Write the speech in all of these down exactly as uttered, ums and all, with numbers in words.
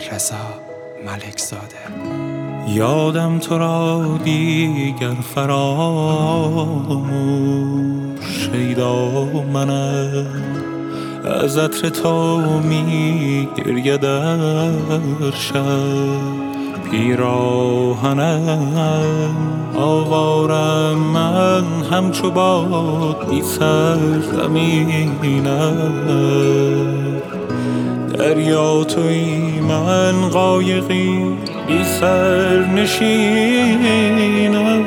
رضا ملک زاده. یادم تو را دیگر فراموش شیدا منم، از عطر تو می گریه در شب پیراهنم. آوارم من همچو باد بی سرزمینم، دریا تویی من قایقی بی سر نشینم.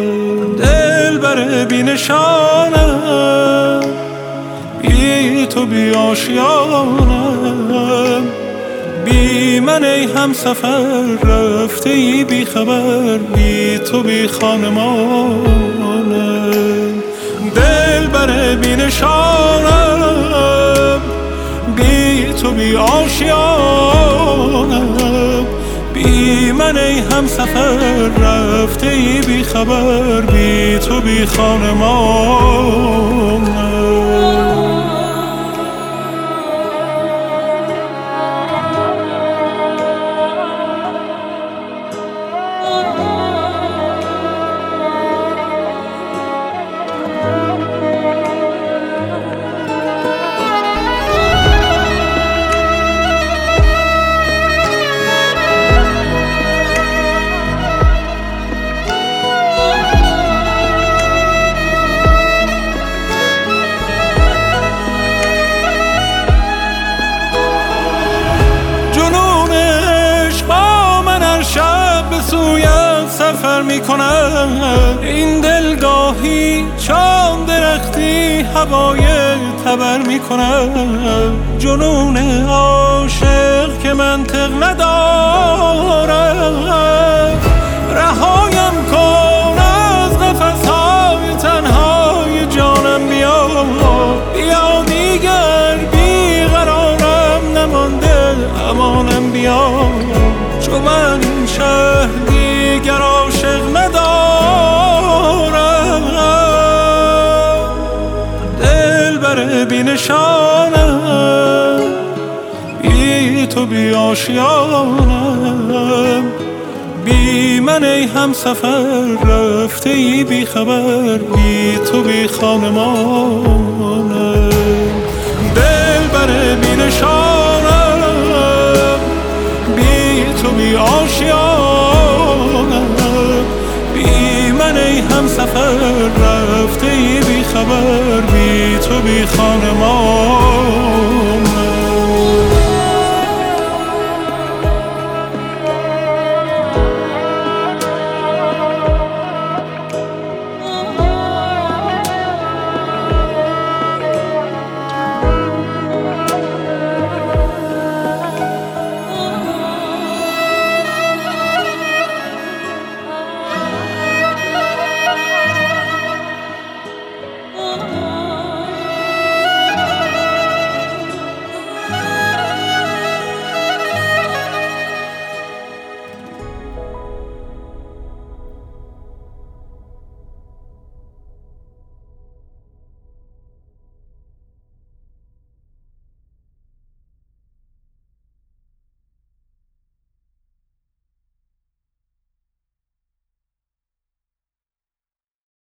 دلبر بی نشانم، بی تو بی آشیانم، بی من ای همسفر رفته ای بی خبر، بی تو بی خانمانم. دلبر بی نشانم، بی تو بی آشیانم، بی من ای همسفر رفته ای بی خبر، بی تو بی خانمانم. سفر میکنم این دلگاهی چون درختی هوای تبر میکنم. جنون عاشق که منطق ندارم، رهایم کن از قفس‌های تنهای جانم. بیا بیا دیگر بیقرارم نمانده امانم. بیا چون من این شهر دیگر عاشق ندارم، دلبر بی نشانم، بی تو بی آشیانم، بی من ای همسفر رفته ای بی خبر، بی تو بی خانمانم. دلبر بی نشانم، بی تو بی آشیانم، بی من ای همسفر رفته ای بی خبر، بی تو بی خانمان.